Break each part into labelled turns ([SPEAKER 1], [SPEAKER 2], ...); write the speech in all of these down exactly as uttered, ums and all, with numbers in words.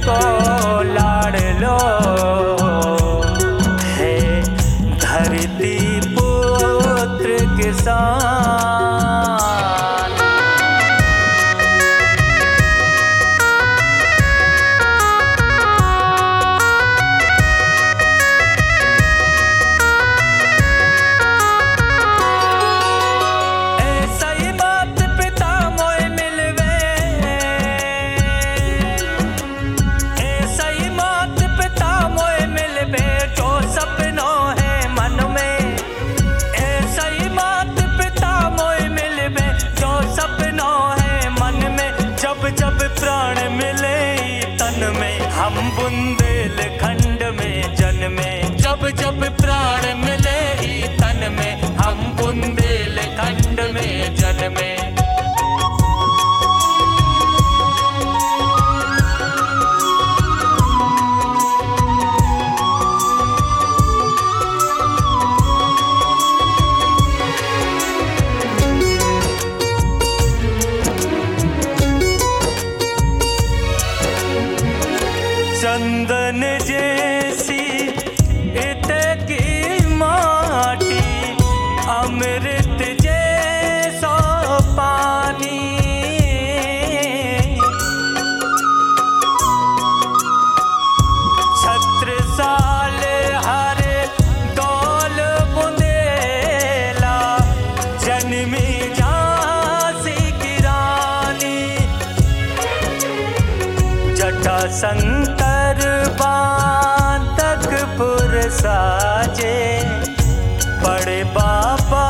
[SPEAKER 1] को लाड़ लो, है धरती पुत्र किसान। जब प्राण मिले तन में हम बुंदेलखंड में जन्मे, जब जब प्राण मिले तन में हम बुंदेलखंड में जन्मे। चंदन जैसी इतकी माटी, अमृत जैसा पानी, छत्रसाल हरे दौल बुंदेला, जन्मी झांसी की रानी। जटा शंकर बांधकपुर साजे, बड़े बाबा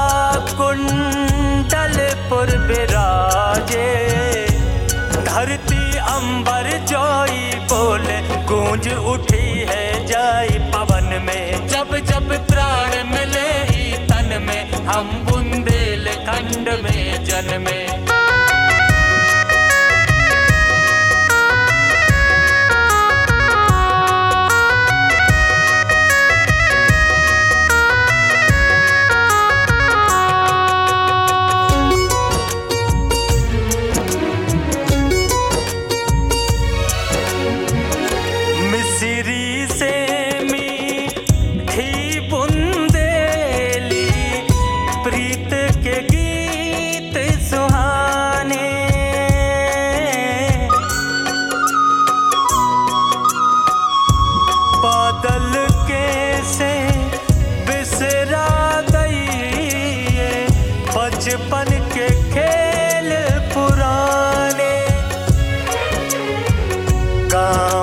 [SPEAKER 1] कुंडलपुर विराजे। धरती अंबर जोई बोले, गूंज उठी है जय पवन में। जब जब प्राण मिले तन में हम बुंदेलखंड में जन्मे। मिस्री से मीठी बुंदेली, प्रीत के गीत सुहाने। बादल के से बिसरा गई ये बचपन के खेल पुराने। गाँव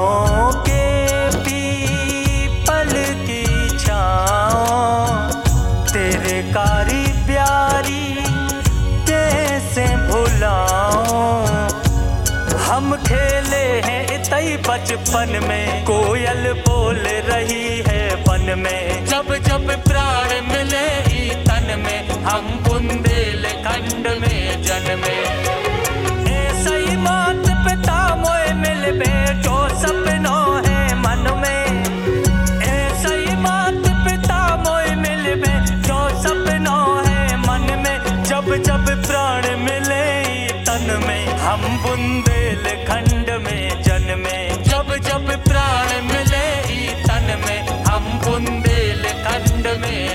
[SPEAKER 1] कारी प्यारी कैसे भुलाऊं, हम खेले हैं इतई बचपन में। कोयल बोल रही है वन में, जब जब प्राण मिले तन में हम बुंदेलखंड में जन्मे। ऐसा ही मात पिता मोए मिलबे जो सपनों है मन में। ऐसा ही मात पिता मोए मिलबे जो सपनों है मन में। जब जब प्राण मिले तन में हम बुंदेलखंड में जन्मे। जब जब प्राण मिले तन में हम बुंदेलखंड में